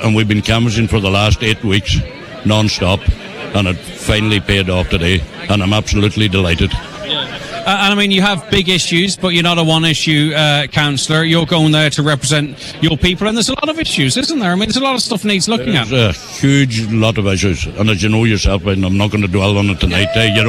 and we've been canvassing for the last 8 weeks non-stop, and it finally paid off today, and I'm absolutely delighted. And I mean, you have big issues, but you're not a one-issue councillor. You're going there to represent your people, and there's a lot of issues, isn't there? I mean, there's a lot of stuff needs looking at. There's a huge lot of issues, and as you know yourself, and I'm not going to dwell on it tonight.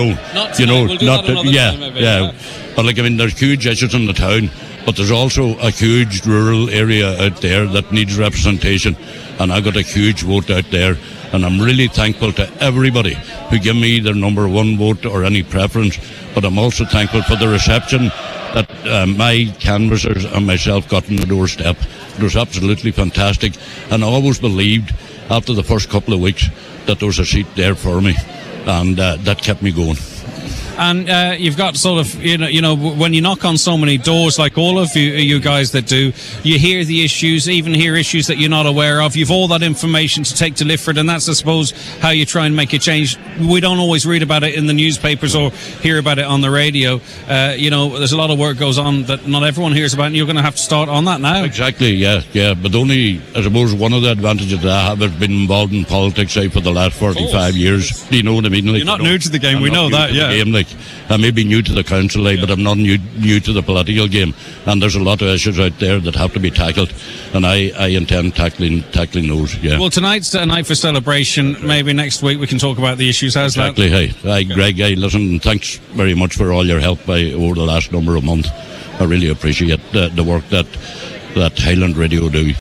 But like, I mean, there's huge issues in the town, but there's also a huge rural area out there that needs representation, and I got a huge vote out there. And I'm really thankful to everybody who give me their number one vote or any preference. But I'm also thankful for the reception that my canvassers and myself got on the doorstep. It was absolutely fantastic. And I always believed after the first couple of weeks that there was a seat there for me. And that kept me going. And you've got sort of, you know, when you knock on so many doors, like all of you guys that do, you hear the issues, even hear issues that you're not aware of. You've all that information to take to Lifford, and that's, I suppose, how you try and make a change. We don't always read about it in the newspapers or hear about it on the radio. You know, there's a lot of work goes on that not everyone hears about, and you're going to have to start on that now. Exactly, yeah. But only, I suppose, one of the advantages that I have has been involved in politics, say, for the last 45 years. Do you know what I mean? Like, you're not new to the game, we know that, yeah. I may be new to the council, but I'm not new to the political game. And there's a lot of issues out there that have to be tackled, and I intend tackling those. Yeah. Well, tonight's a night for celebration. Maybe next week we can talk about the issues. How's that? Exactly. Hey, Greg. Hey, listen. Thanks very much for all your help over the last number of months. I really appreciate the work that Highland Radio do.